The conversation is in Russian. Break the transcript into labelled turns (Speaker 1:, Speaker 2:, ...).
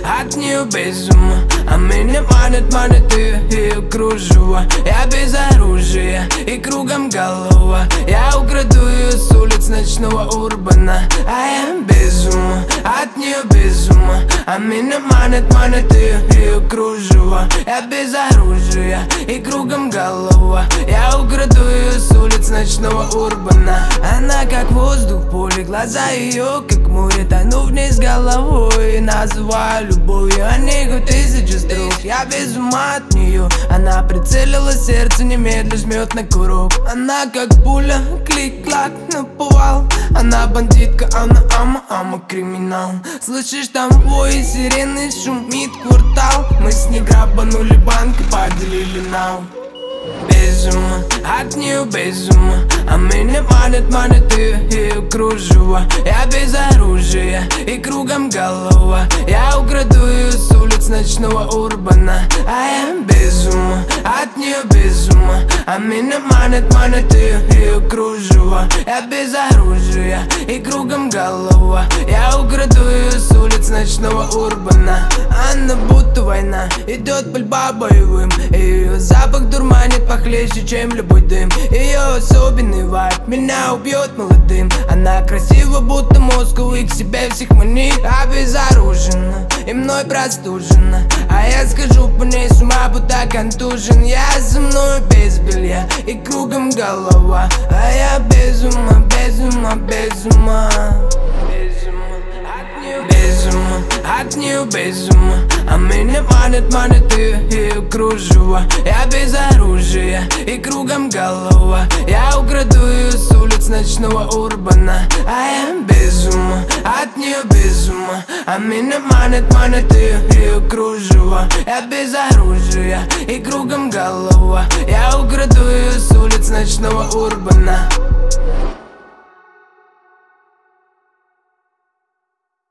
Speaker 1: от нее без ума, а меня манит ее кружево. Я без оружия и кругом голова. Я украду ее с улиц ночного урбана. А я без ума, от нее без ума, а меня манит ее кружево. Я без оружия и кругом голова. Я украду ее с улиц ночного урбана. Она как воздух в поле, глаза ее как море. Тону вниз головой, называю любовью. О ней хоть тысячи строк. Я без ума от нее. Она прицелила сердце, немедля жмет на курок. Она как пуля, клик-клак, наповал. Она бандитка, она ама криминал. Слышишь, там вой сирены, шумит квартал. Мы с ней грабанули банк и поделили нал. Без ума, от нее без ума, а меня манит ее кружево. Я без оружия и кругом голова. Я украду ее с улиц ночного урбана. А я без ума, от нее без ума, а меня манит ее кружево. Я без оружия и кругом голова. Я украду ее с улиц ночного урбана. Она будто война, идет пальба боевым. Ее запах дурманит похлеще, чем любой дым. Ее особенный вайб меня убьет молодым. Она красива, будто Москву, и к себе всех манит. Обезоружена и мной простужена, а я схожу по ней с ума, будто контужен. Я со мной без белья и кругом голова. А я без ума, без ума, без ума. Без ума, от нее без ума, а меня манит ее кружево. Я без оружия и кругом голова. Я украду ее с улиц ночного урбана. А я без ума, от нее без ума, а меня манит ее кружево. Я без оружия и кругом голова. Я украду ее